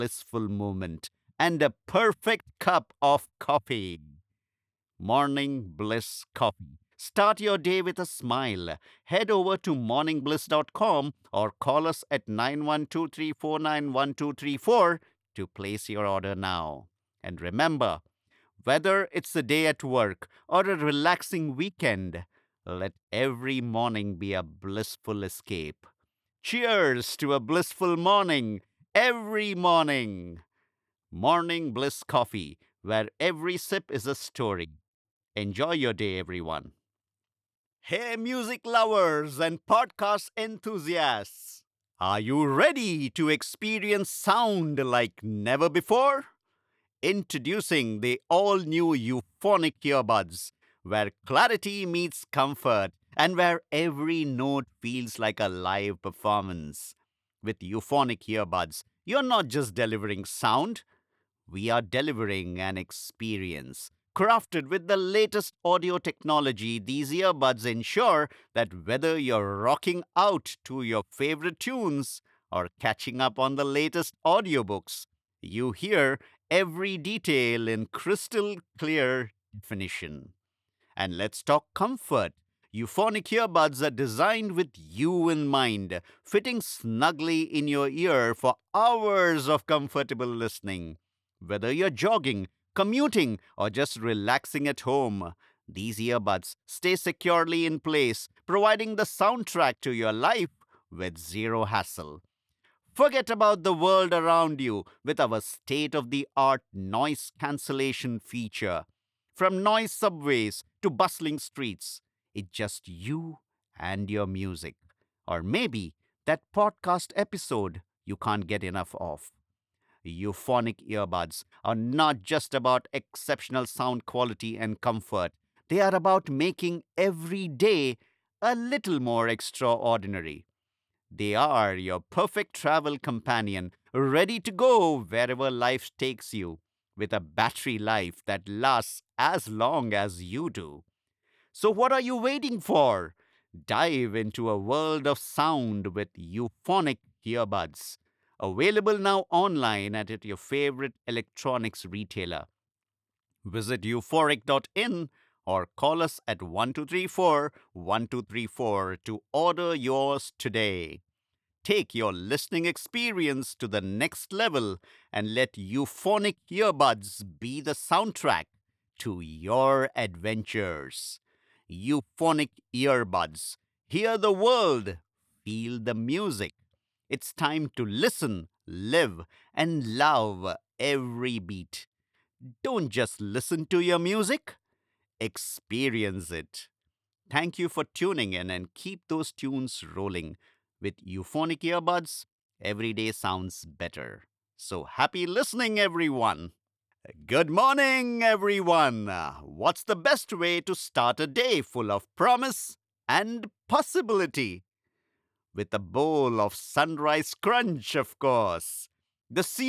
blissful moment and a perfect cup of coffee. Morning Bliss Coffee. Start your day with a smile. Head over to morningbliss.com or call us at 9123491234 to place your order now. And remember, whether it's a day at work or a relaxing weekend, let every morning be a blissful escape. Cheers to a blissful morning every morning. Morning Bliss Coffee, where every sip is a story. Enjoy your day, everyone. Hey, music lovers and podcast enthusiasts. Are you ready to experience sound like never before? Introducing the all new Euphonic earbuds, where clarity meets comfort and where every note feels like a live performance. With Euphonic earbuds, you're not just delivering sound, we are delivering an experience. Crafted with the latest audio technology, these earbuds ensure that whether you're rocking out to your favorite tunes or catching up on the latest audiobooks, you hear every detail in crystal clear definition. And let's talk comfort. Euphonic earbuds are designed with you in mind, fitting snugly in your ear for hours of comfortable listening. Whether you're jogging, commuting, or just relaxing at home, these earbuds stay securely in place, providing the soundtrack to your life with zero hassle. Forget about the world around you with our state of the art noise cancellation feature. From noise subways to bustling streets, it's just you and your music. Or maybe that podcast episode you can't get enough of. Euphonic earbuds are not just about exceptional sound quality and comfort, they are about making every day a little more extraordinary. They are your perfect travel companion, ready to go wherever life takes you, with a battery life that lasts as long as you do. So, what are you waiting for? Dive into a world of sound with euphonic earbuds. Available now online at your favorite electronics retailer. Visit euphoric.in or call us at 1234 to order yours today. Take your listening experience to the next level and let euphonic earbuds be the soundtrack to your adventures. Euphonic earbuds. Hear the world, feel the music. It's time to listen, live, and love every beat. Don't just listen to your music, experience it. Thank you for tuning in and keep those tunes rolling. With euphonic earbuds, every day sounds better. So happy listening, everyone. Good morning, everyone. What's the best way to start a day full of promise and possibility? With a bowl of sunrise crunch, of course. The